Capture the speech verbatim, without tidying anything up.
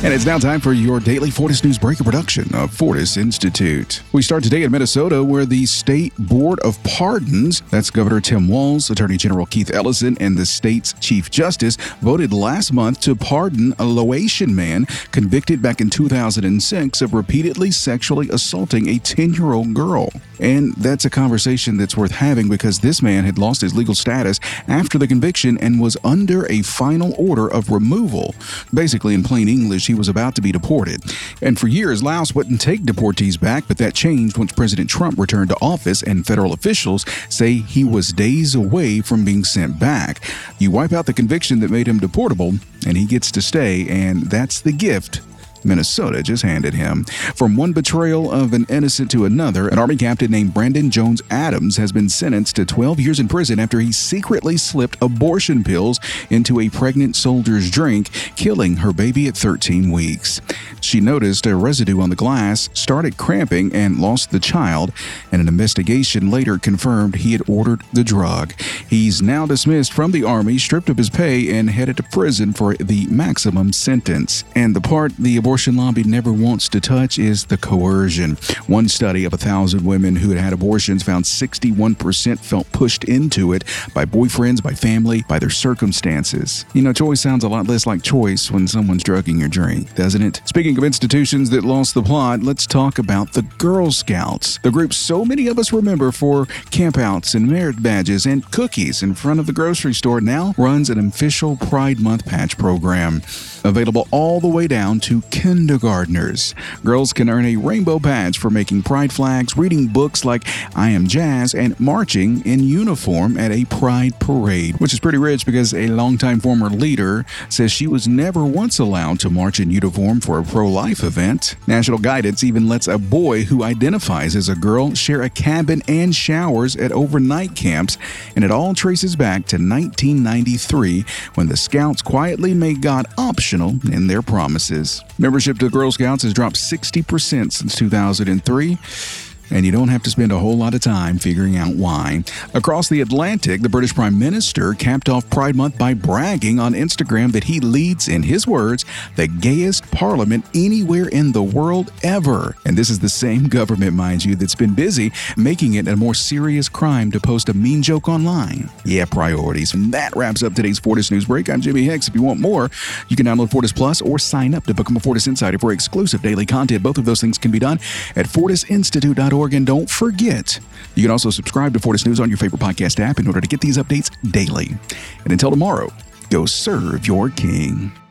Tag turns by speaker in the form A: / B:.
A: And it's now time for your daily Fortis News Breaker production of Fortis Institute. We start today in Minnesota, where the State Board of Pardons, that's Governor Tim Walz, Attorney General Keith Ellison, and the state's Chief Justice, voted last month to pardon a Laotian man convicted back in two thousand six of repeatedly sexually assaulting a ten-year-old girl. And that's a conversation that's worth having because this man had lost his legal status after the conviction and was under a final order of removal. Basically, in plain English, he was about to be deported. And for years, Laos wouldn't take deportees back, but that changed once President Trump returned to office and federal officials say he was days away from being sent back. You wipe out the conviction that made him deportable, and he gets to stay, and that's the gift Minnesota just handed him. From one betrayal of an innocent to another, an Army captain named Brandon Jones Adams has been sentenced to twelve years in prison after he secretly slipped abortion pills into a pregnant soldier's drink, killing her baby at thirteen weeks. She noticed a residue on the glass, started cramping, and lost the child, and an investigation later confirmed he had ordered the drug. He's now dismissed from the Army, stripped of his pay, and headed to prison for the maximum sentence. And the part the abortion lobby never wants to touch is the coercion. One study of a thousand women who had had abortions found sixty-one percent felt pushed into it by boyfriends, by family, by their circumstances. You know, choice sounds a lot less like choice when someone's drugging your drink, doesn't it? Speaking of institutions that lost the plot, let's talk about the Girl Scouts, the group so many of us remember for campouts and merit badges and cookies in front of the grocery store, now runs an official Pride Month patch program. Available all the way down to kindergartners. Girls can earn a rainbow badge for making pride flags, reading books like I Am Jazz, and marching in uniform at a pride parade, which is pretty rich because a longtime former leader says she was never once allowed to march in uniform for a pro-life event. National Guidance even lets a boy who identifies as a girl share a cabin and showers at overnight camps, and it all traces back to nineteen ninety-three when the Scouts quietly made God optional in their promises. Membership to Girl Scouts has dropped sixty percent since two thousand three. And you don't have to spend a whole lot of time figuring out why. Across the Atlantic, the British Prime Minister capped off Pride Month by bragging on Instagram that he leads, in his words, the gayest parliament anywhere in the world ever. And this is the same government, mind you, that's been busy making it a more serious crime to post a mean joke online. Yeah, priorities. And that wraps up today's Fortis News Break. I'm Jimmy Hicks. If you want more, you can download Fortis Plus or sign up to become a Fortis Insider for exclusive daily content. Both of those things can be done at fortis institute dot org. And don't forget, you can also subscribe to Fortis News on your favorite podcast app in order to get these updates daily. And until tomorrow, go serve your king.